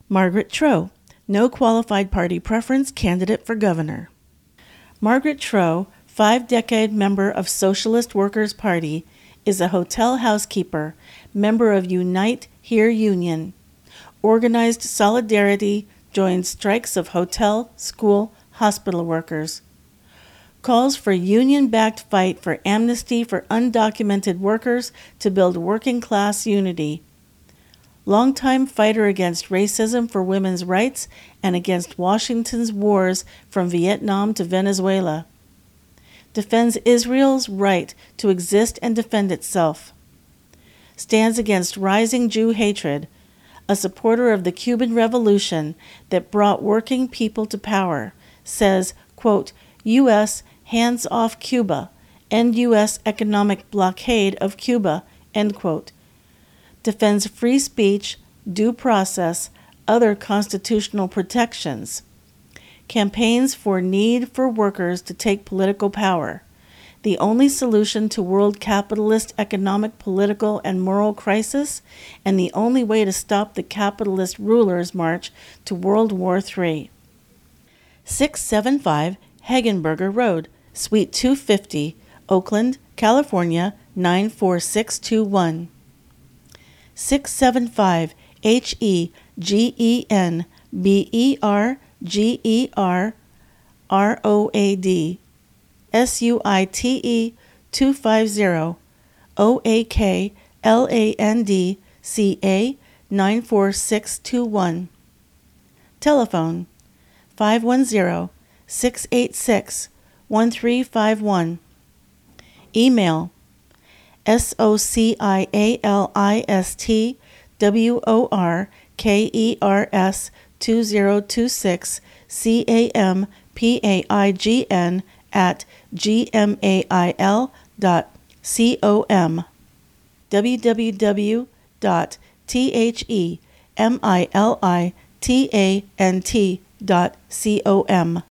Margaret Troe, no qualified party preference candidate for governor. Margaret Troe, 5-decade member of Socialist Workers' Party, is a hotel housekeeper, member of Unite Here Union. Organized solidarity joins strikes of hotel, school, hospital workers. Calls for union-backed fight for amnesty for undocumented workers to build working-class unity. Longtime fighter against racism for women's rights and against Washington's wars from Vietnam to Venezuela. Defends Israel's right to exist and defend itself. Stands against rising Jew hatred, a supporter of the Cuban Revolution that brought working people to power, says, quote, U.S. hands off Cuba, end U.S. economic blockade of Cuba, end quote. Defends free speech, due process, other constitutional protections. Campaigns for need for workers to take political power, the only solution to world capitalist economic, political, and moral crisis, and the only way to stop the capitalist rulers' march to World War III. 675 Hagenberger Road, Suite 250, Oakland, California, 94621. 675 HEGENBERGERROAD, SUITE 250, OAKLANDCA 94621. Telephone 510-686-1351. Email socialworkers2026CAMPAIGN@gmail.com www.themilitant.com